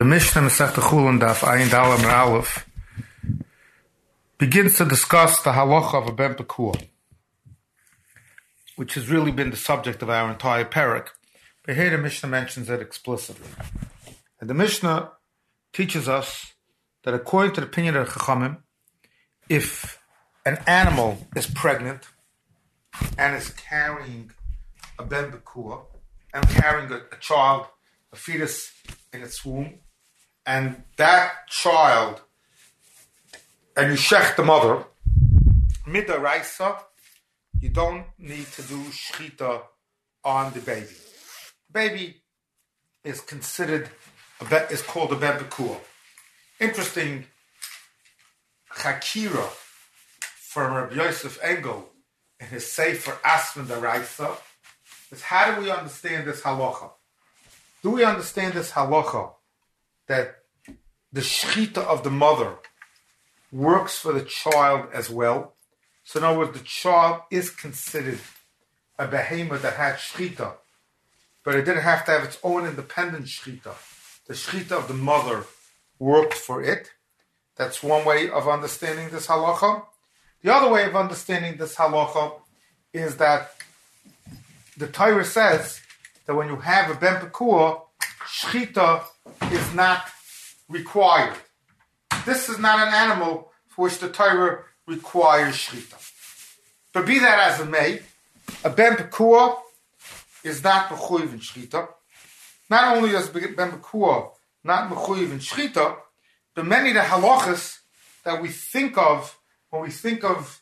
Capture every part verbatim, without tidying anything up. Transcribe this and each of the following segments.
Mishnah Masechta Chulin Daf Ayin Daled Amud Aleph begins to discuss the halacha of a ben pekua, which has really been the subject of our entire parak. But here the Mishnah mentions it explicitly. And the Mishnah teaches us that according to the opinion of the Chachamim, if an animal is pregnant and is carrying a ben pekua and carrying a, a child, a fetus in its womb, and that child, and you shech the mother, midaraisa, you don't need to do shchita on the baby. Baby is considered, a be, is called a ben pekua. Interesting chakira from Rabbi Yosef Engel in his Sefer Asman Daraisa is how do we understand this halacha? Do we understand this halacha that the shchita of the mother works for the child as well? So in other words, the child is considered a behemoth that had shchita, but it didn't have to have its own independent shchita. The shchita of the mother worked for it. That's one way of understanding this halacha. The other way of understanding this halacha is that the Torah says that when you have a ben pekua, shchita is not required. This is not an animal for which the Torah requires shchita. But be that as it may, a ben pekua is not mechuyev in shchita. Not only is ben pekua not mechuyev in shchita, but many of the halachas that we think of when we think of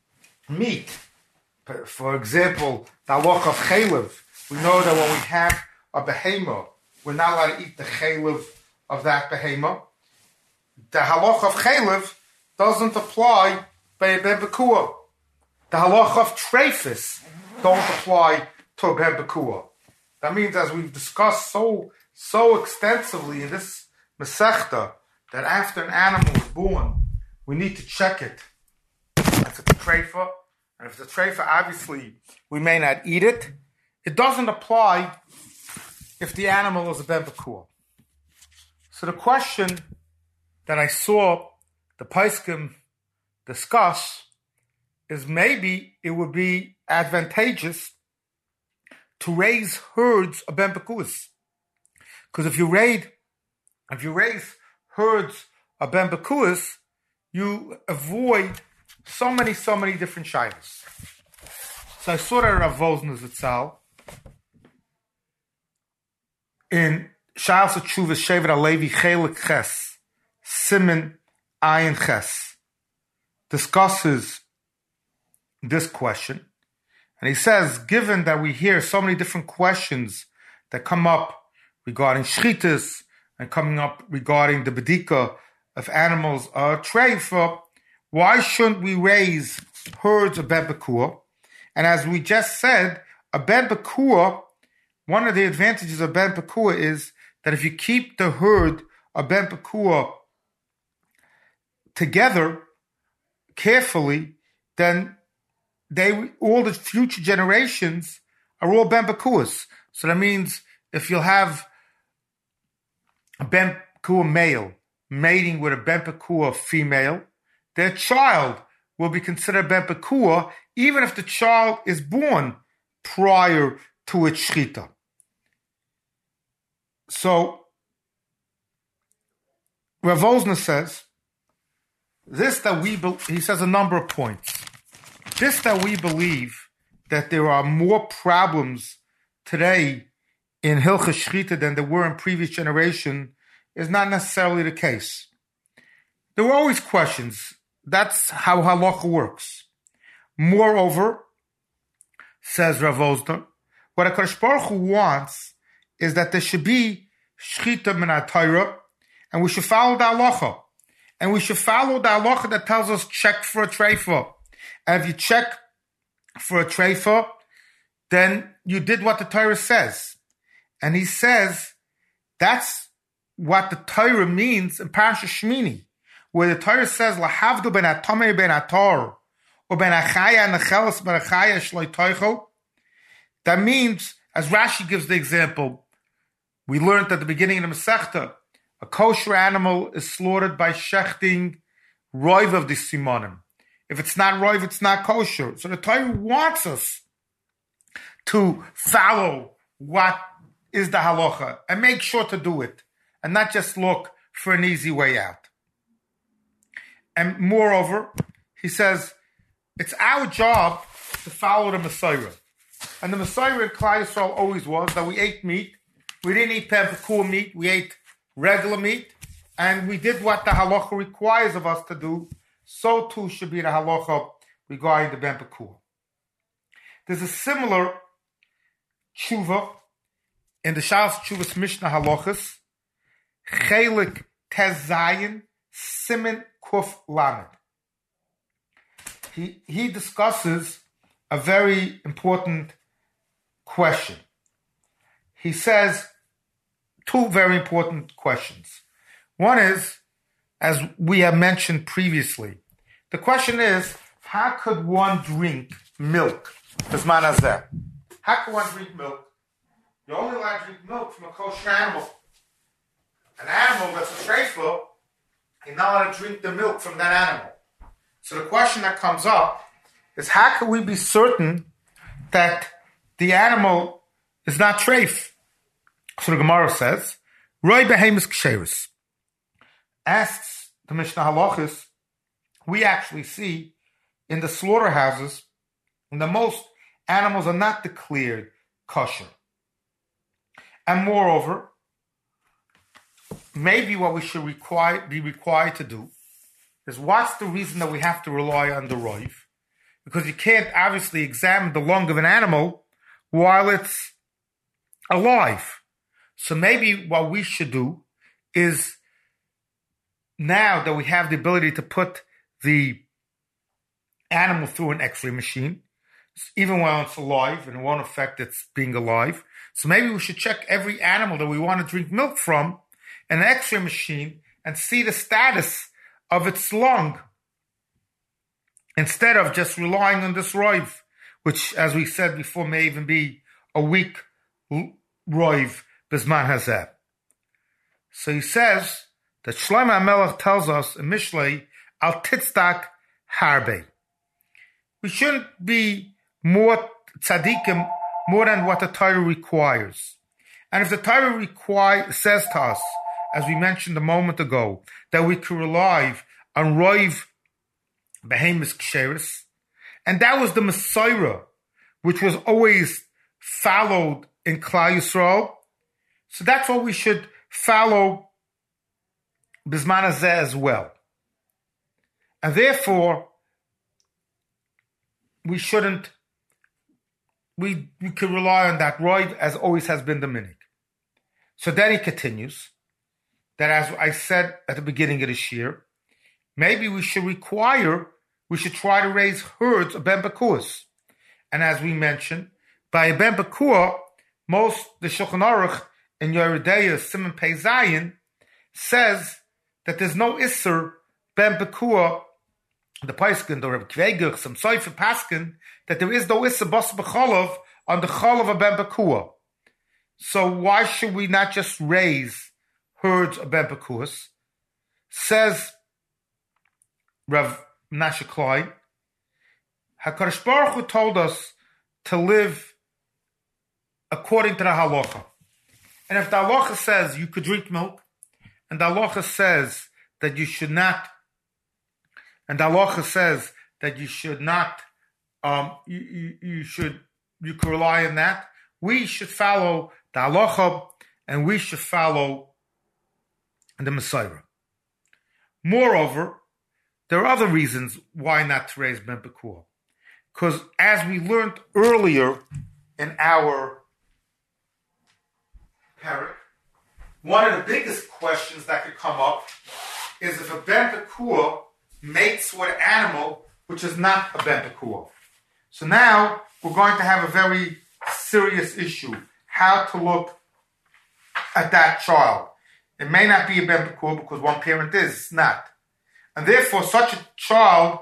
meat, for example, the halacha of chaylev, we know that when we have a behemoth, we're not allowed to eat the chaylev of that behemoth. The halacha of chaylev doesn't apply by a ben pekua. The halacha of treifis don't apply to a ben pekua. That means, as we've discussed so so extensively in this Masechta, that after an animal is born, we need to check it. If it's a treifa, and if it's a treifa, obviously we may not eat it. It doesn't apply if the animal is a ben pekua. So the question that I saw the Paiskim discuss is maybe it would be advantageous to raise herds of ben pekuas. Because if you raid, if you raise herds of ben pekuas, you avoid so many, so many different shaylas. So I saw that Rav Wosner Zatzal in Sha'al S'Tshuvas Shevet HaLevi Chelik Ches Siman Ayin Ches discusses this question, and he says, given that we hear so many different questions that come up regarding shchitas and coming up regarding the bedika of animals or treifa, why shouldn't we raise herds of ben pekua? And as we just said, a ben pekua, one of the advantages of ben pekua is that if you keep the herd of ben pekua together carefully, then they all the future generations are all ben pekuas. So that means if you'll have a ben pekua male mating with a ben pekua female, their child will be considered ben pekua, even if the child is born prior to its shchita. So, Rav Wosner says, this that we, be- he says a number of points. This that we believe that there are more problems today in Hilchas Shchita than there were in previous generation is not necessarily the case. There were always questions. That's how halacha works. Moreover, says Rav Wosner, what HaKadosh Baruch Hu wants is that there should be shchita min ha-Torah, and we should follow the halacha. And we should follow the halacha that tells us check for a treifa. And if you check for a treifa, then you did what the Torah says. And he says that's what the Torah means in Parashat Shmini, where the Torah says lahavdu ben atomei ben ator or ben achaya nechelas ben achaya shloi toicho. That means, as Rashi gives the example, we learned at the beginning of the Masechta A kosher animal is slaughtered by shechting roiv of the simonim. If it's not roiv, it's not kosher. So the Torah wants us to follow what is the halacha and make sure to do it and not just look for an easy way out. And moreover, he says, it's our job to follow the Messiah. And the Messiah in Klal Yisrael always was that we ate meat. We didn't eat pempekur meat. We ate regular meat. And we did what the halacha requires of us to do. So too should be the halacha regarding the pempekur. There's a similar tshuva in the Shalos Tshuvas Mishnah Halachas, Chelik Tezayin Simen Kuf Lamed. He, he discusses a very important question. He says two very important questions. One is, as we have mentioned previously, the question is, how could one drink milk? Bisman hazeh. How can one drink milk? You're only allowed to drink milk from a kosher animal. An animal that's a treifah, you're not allowed to drink the milk from that animal. So the question that comes up is, how can we be certain that the animal is not treif? So the Gemara says, Roi behemis ksheris. Asks the Mishnah Halachis, we actually see in the slaughterhouses, the most animals are not declared kosher. And moreover, maybe what we should require, be required to do is, what's the reason that we have to rely on the roiv? Because you can't obviously examine the lung of an animal while it's alive. So maybe what we should do is, now that we have the ability to put the animal through an x-ray machine, even while it's alive, and it won't affect its being alive. So maybe we should check every animal that we want to drink milk from in an x-ray machine and see the status of its lung, instead of just relying on this roiv, which, as we said before, may even be a weak roiv, bisman hazeh. So he says that Shlomo HaMelech tells us in Mishlei, al titzdak harbe. We shouldn't be more tzaddikim, more than what the Torah requires. And if the Torah require, says to us, as we mentioned a moment ago, that we can rely on roiv behemis ksheris, and that was the Messiah, which was always followed in Klal Yisrael, so that's what we should follow bisman hazeh as well. And therefore, we shouldn't, we, we can rely on that roiv as always has been the minig. So then he continues that, as I said at the beginning of this year, maybe we should require, we should try to raise herds of ben bekuas. And as we mentioned, by a ben bekua, most, the Shulchan Aruch in Yoreh De'ah, Simon Pei Zayin, says that there's no Isser ben bekua, the Paiskin, the Reb Kvegach, some Soifer Paskin, that there is no Isser bas b'cholov on the cholav of ben bekua. So why should we not just raise herds of ben bekuas? Says Rav Menashe Klein, HaKadosh Baruch Hu told us to live according to the halacha. And if the halacha says you could drink milk, and the halacha says that you should not, and the halacha says that you should not, um, you, you, you should, you can rely on that, we should follow the halacha, and we should follow the Messiah. Moreover, there are other reasons why not to raise ben bekuah. Because as we learned earlier in our parak, one of the biggest questions that could come up is if a ben bekuah mates with an animal which is not a ben bekuah. So now we're going to have a very serious issue, how to look at that child. It may not be a ben bekuah because one parent is, it's not. And therefore, such a child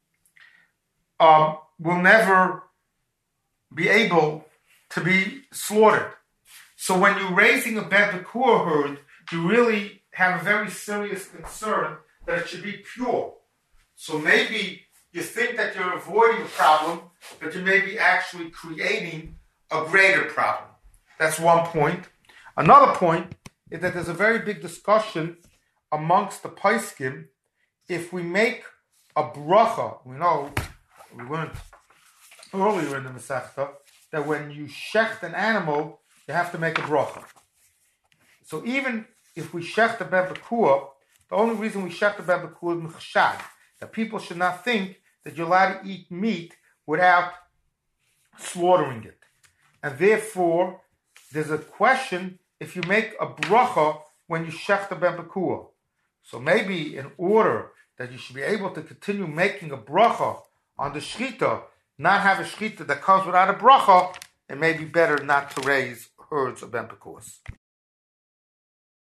um, will never be able to be slaughtered. So when you're raising a ben bekuah herd, you really have a very serious concern that it should be pure. So maybe you think that you're avoiding a problem, but you may be actually creating a greater problem. That's one point. Another point is that there's a very big discussion amongst the Paiskim. If we make a bracha, we know, we learned earlier in the Masechta, that when you shecht an animal, you have to make a bracha. So even if we shecht a ben bekuah, the only reason we shecht a ben bekuah is mechshad, that people should not think that you're allowed to eat meat without slaughtering it. And therefore, there's a question if you make a bracha when you shecht a ben bekuah. So maybe in order that you should be able to continue making a bracha on the shechita, not have a shechita that comes without a bracha, it may be better not to raise herds of ben bekuahs.